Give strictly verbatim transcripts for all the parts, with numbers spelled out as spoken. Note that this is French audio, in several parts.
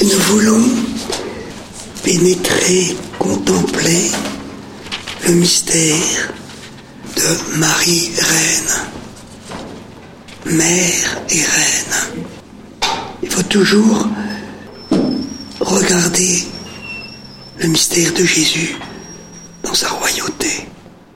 que nous voulons pénétrer, contempler le mystère de Marie Reine, Mère et Reine. Il faut toujours regarder le mystère de Jésus dans sa royauté.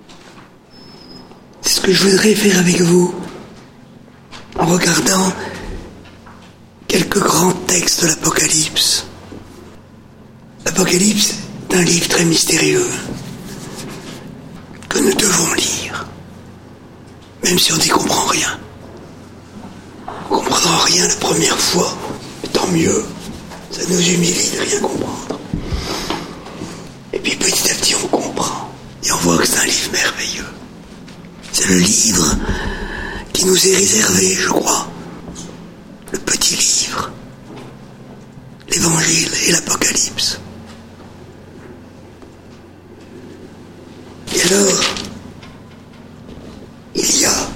C'est ce que je voudrais faire avec vous, en regardant quelques grands textes de l'Apocalypse. L'Apocalypse est un livre très mystérieux que nous devons lire, même si on n'y comprend rien. On ne comprendra rien la première fois, mais tant mieux, ça nous humilie de rien comprendre. Et puis petit à petit on comprend, et on voit que c'est un livre merveilleux. C'est le livre qui nous est réservé, je crois, le petit livre, l'Évangile et l'Apocalypse. Et alors, il y a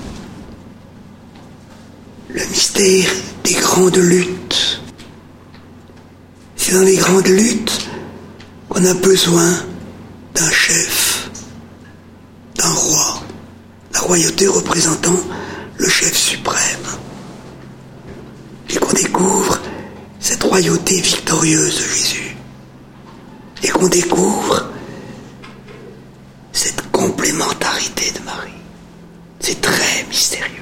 le mystère des grandes luttes. C'est dans les grandes luttes qu'on a besoin d'un chef, d'un roi, la royauté représentant le chef suprême. Et qu'on découvre cette royauté victorieuse de Jésus. Et qu'on découvre cette complémentarité de Marie. C'est très mystérieux.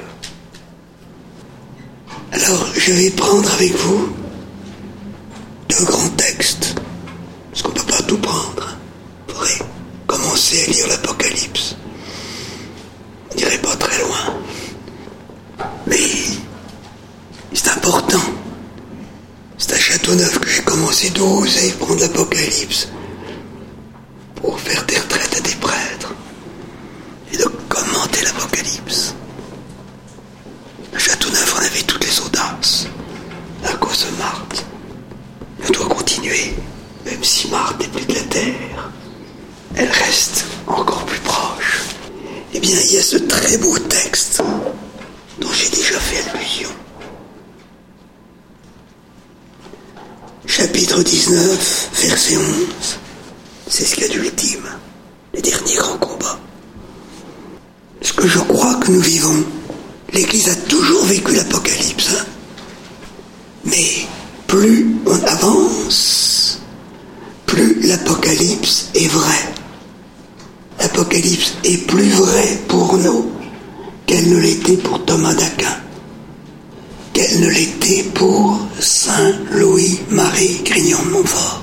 Alors, je vais prendre avec vous deux grands textes, parce qu'on ne peut pas tout prendre. Il faudrait commencer à lire l'Apocalypse. On n'irait pas très loin. Mais c'est important. C'est à Châteauneuf que j'ai commencé d'oser prendre l'Apocalypse pour faire des retraites à des prêtres et de commenter l'Apocalypse. À Châteauneuf, on avait toutes les audaces à cause de Marthe. On doit continuer, même si Marthe n'est plus de la terre. Elle reste encore plus proche. Eh bien, il y a ce très beau texte dont j'ai déjà fait allusion. Chapitre dix-neuf, verset onze. C'est ce qu'il y a d'ultime, les derniers grands combats. Ce que je crois que nous vivons, l'Église a toujours vécu l'Apocalypse, hein. Mais plus on avance, plus l'Apocalypse est vrai. L'Apocalypse est plus vrai pour nous qu'elle ne l'était pour Thomas d'Aquin, qu'elle ne l'était pour Saint Louis-Marie Grignon de Montfort.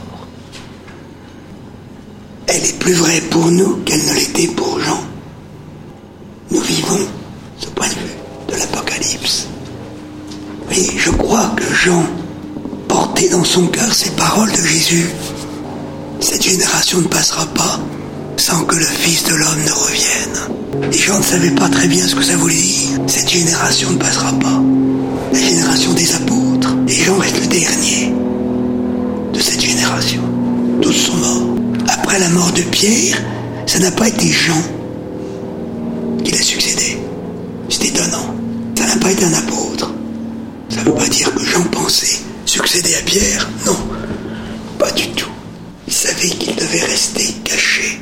Elle est plus vraie pour nous qu'elle ne l'était pour Jean. Nous vivons ce point de vue de l'Apocalypse. Oui, je crois que Jean portait dans son cœur ces paroles de Jésus. Cette génération ne passera pas sans que le Fils de l'homme ne revienne. Les gens ne savaient pas très bien ce que ça voulait dire. Cette génération ne passera pas. La génération des apôtres. Et Jean reste le dernier de cette génération. Tous sont morts. Après la mort de Pierre, ça n'a pas été Jean qui l'a succédé. C'est étonnant. Ça n'a pas été un apôtre. Ça ne veut pas dire que Jean pensait succéder à Pierre. Non, pas du tout. Il savait qu'il devait rester caché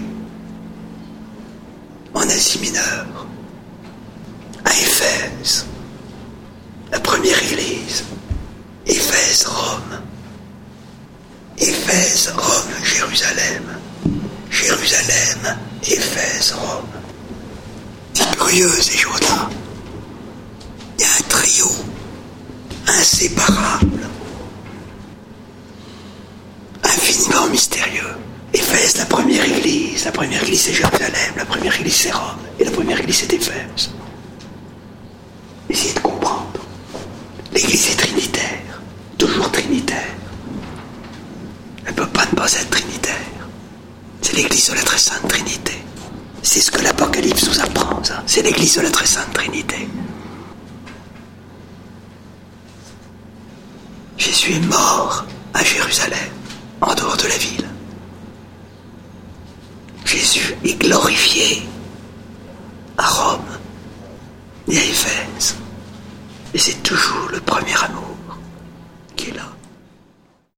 en Asie mineure, à Éphèse, la première église, Éphèse, Rome, Éphèse, Rome, Jérusalem, Jérusalem, Éphèse, Rome. C'est curieux ces jours-là. Il y a un trio inséparable, infiniment mystérieux. Éphèse, la première église, la première église c'est Jérusalem, la première église c'est Rome, et la première église c'est Éphèse. Essayez de comprendre. L'église est trinitaire, toujours trinitaire. Elle ne peut pas ne pas être trinitaire. C'est l'église de la très sainte Trinité. C'est ce que l'Apocalypse nous apprend, ça. C'est l'église de la très sainte Trinité. Jésus est mort à Jérusalem, en dehors de la ville. Jésus est glorifié à Rome et à Éphèse. Et c'est toujours le premier amour qui est là.